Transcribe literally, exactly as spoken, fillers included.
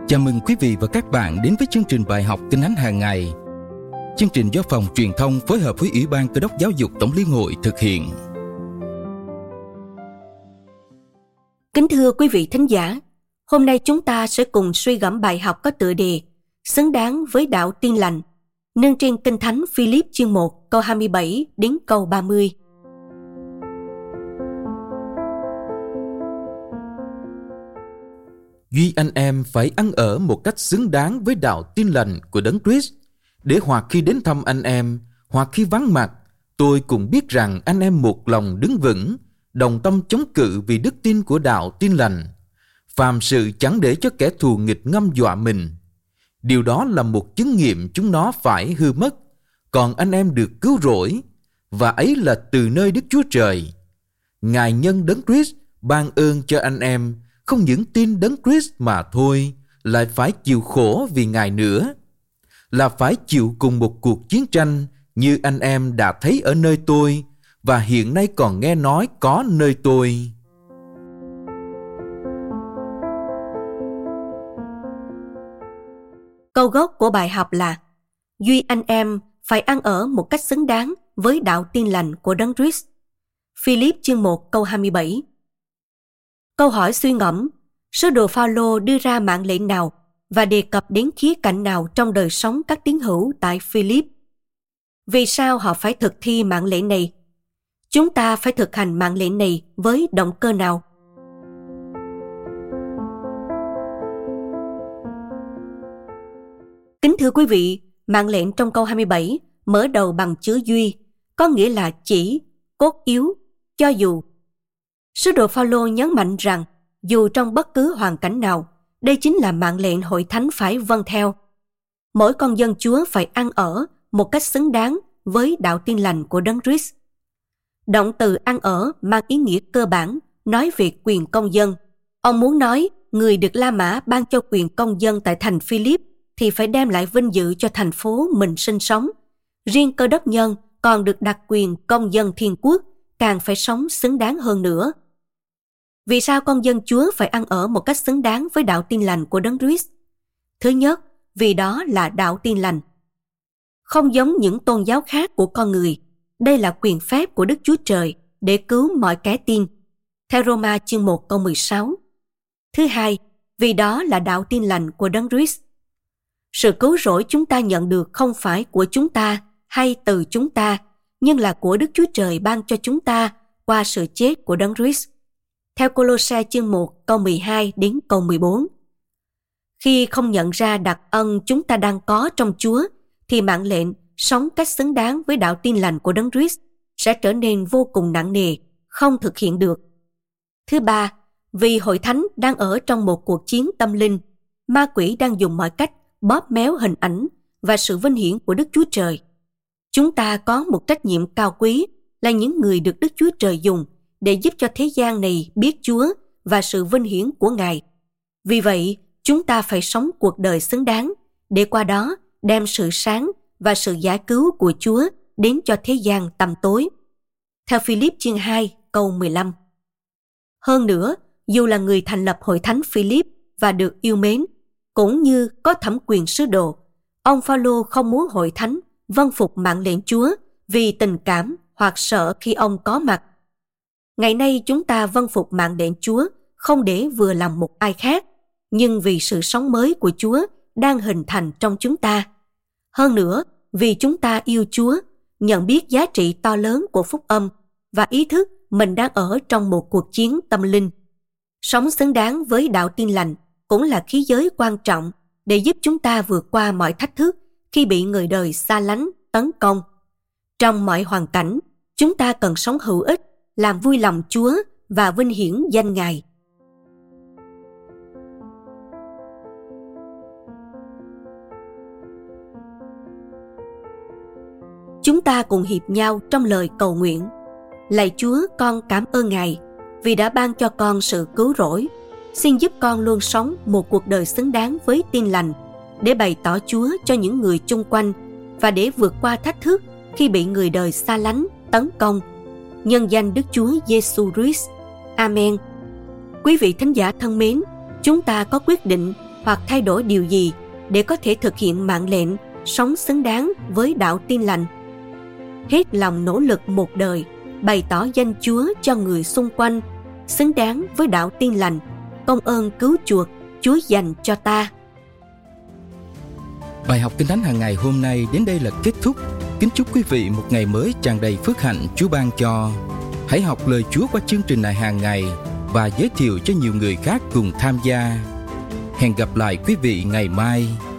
Chào mừng quý vị và các bạn đến với chương trình bài học Kinh Thánh hàng ngày. Chương trình do Phòng Truyền thông phối hợp với Ủy ban Cơ đốc Giáo dục Tổng Liên hội thực hiện. Kính thưa quý vị thính giả, hôm nay chúng ta sẽ cùng suy gẫm bài học có tựa đề Xứng đáng với đạo Tin lành, nương trên Kinh Thánh Philip chương một câu hai mươi bảy đến câu ba mươi. Duy anh em phải ăn ở một cách xứng đáng với đạo Tin lành của Đấng Christ, để hoặc khi đến thăm anh em, hoặc khi vắng mặt, tôi cũng biết rằng anh em một lòng đứng vững, đồng tâm chống cự vì đức tin của đạo Tin lành, phàm sự chẳng để cho kẻ thù nghịch ngâm dọa mình. Điều đó là một chứng nghiệm chúng nó phải hư mất, còn anh em được cứu rỗi, và ấy là từ nơi Đức Chúa Trời. Ngài nhân Đấng Christ ban ơn cho anh em, không những tin Đấng Christ mà thôi, lại phải chịu khổ vì Ngài nữa, là phải chịu cùng một cuộc chiến tranh như anh em đã thấy ở nơi tôi, và hiện nay còn nghe nói có nơi tôi. Câu gốc của bài học là Duy anh em phải ăn ở một cách xứng đáng với đạo Tin lành của Đấng Christ. Philip chương một câu hai mươi bảy. Câu hỏi suy ngẫm, sứ đồ Phao-lô đưa ra mạng lệnh nào và đề cập đến khía cạnh nào trong đời sống các tín hữu tại Philip? Vì sao họ phải thực thi mạng lệnh này? Chúng ta phải thực hành mạng lệnh này với động cơ nào? Kính thưa quý vị, mạng lệnh trong câu hai mươi bảy mở đầu bằng chữ duy, có nghĩa là chỉ, cốt yếu, cho dù. Sứ đồ Phao-lô nhấn mạnh rằng dù trong bất cứ hoàn cảnh nào, đây chính là mạng lệnh hội thánh phải vâng theo. Mỗi con dân Chúa phải ăn ở một cách xứng đáng với đạo Tin lành của Đấng Christ. Động từ ăn ở mang ý nghĩa cơ bản, nói về quyền công dân. Ông muốn nói người được La Mã ban cho quyền công dân tại thành Philip thì phải đem lại vinh dự cho thành phố mình sinh sống. Riêng Cơ đốc nhân còn được đặc quyền công dân thiên quốc, càng phải sống xứng đáng hơn nữa. Vì sao con dân Chúa phải ăn ở một cách xứng đáng với đạo Tin lành của Đấng Christ? Thứ nhất, vì đó là đạo Tin lành. Không giống những tôn giáo khác của con người, đây là quyền phép của Đức Chúa Trời để cứu mọi kẻ tin. Theo Roma chương một câu mười sáu. Thứ hai, vì đó là đạo Tin lành của Đấng Christ. Sự cứu rỗi chúng ta nhận được không phải của chúng ta hay từ chúng ta, nhưng là của Đức Chúa Trời ban cho chúng ta qua sự chết của Đấng Christ. Theo Cô-lô-se chương một câu mười hai đến câu mười bốn. Khi không nhận ra đặc ân chúng ta đang có trong Chúa, thì mạng lệnh sống cách xứng đáng với đạo Tin lành của Đấng Christ sẽ trở nên vô cùng nặng nề, không thực hiện được. Thứ ba, vì hội thánh đang ở trong một cuộc chiến tâm linh, ma quỷ đang dùng mọi cách bóp méo hình ảnh và sự vinh hiển của Đức Chúa Trời. Chúng ta có một trách nhiệm cao quý là những người được Đức Chúa Trời dùng để giúp cho thế gian này biết Chúa và sự vinh hiển của Ngài. Vì vậy, chúng ta phải sống cuộc đời xứng đáng, để qua đó đem sự sáng và sự giải cứu của Chúa đến cho thế gian tăm tối. Theo Philip chương hai câu mười lăm. Hơn nữa, dù là người thành lập hội thánh Philip và được yêu mến, cũng như có thẩm quyền sứ đồ, ông Phao-lô không muốn hội thánh vâng phục mạng lệnh Chúa vì tình cảm hoặc sợ khi ông có mặt. Ngày nay chúng ta vâng phục mạng lệnh Chúa không để vừa lòng một ai khác, nhưng vì sự sống mới của Chúa đang hình thành trong chúng ta. Hơn nữa, vì chúng ta yêu Chúa, nhận biết giá trị to lớn của phúc âm và ý thức mình đang ở trong một cuộc chiến tâm linh. Sống xứng đáng với đạo Tin lành cũng là khí giới quan trọng để giúp chúng ta vượt qua mọi thách thức khi bị người đời xa lánh, tấn công. Trong mọi hoàn cảnh, chúng ta cần sống hữu ích, làm vui lòng Chúa và vinh hiển danh Ngài. Chúng ta cùng hiệp nhau trong lời cầu nguyện. Lạy Chúa, con cảm ơn Ngài vì đã ban cho con sự cứu rỗi. Xin giúp con luôn sống một cuộc đời xứng đáng với Tin lành, để bày tỏ Chúa cho những người chung quanh và để vượt qua thách thức khi bị người đời xa lánh, tấn công. Nhân danh Đức Chúa Giêsu Christ. Amen. Quý vị thính giả thân mến, chúng ta có quyết định hoặc thay đổi điều gì để có thể thực hiện mạng lệnh sống xứng đáng với đạo Tin Lành. Hết lòng nỗ lực một đời, bày tỏ danh Chúa cho người xung quanh, xứng đáng với đạo Tin Lành, công ơn cứu chuộc Chúa dành cho ta. Bài học Kinh Thánh hàng ngày hôm nay đến đây là kết thúc. Kính chúc quý vị một ngày mới tràn đầy phước hạnh Chúa ban cho. Hãy học lời Chúa qua chương trình này hàng ngày và giới thiệu cho nhiều người khác cùng tham gia. Hẹn gặp lại quý vị ngày mai.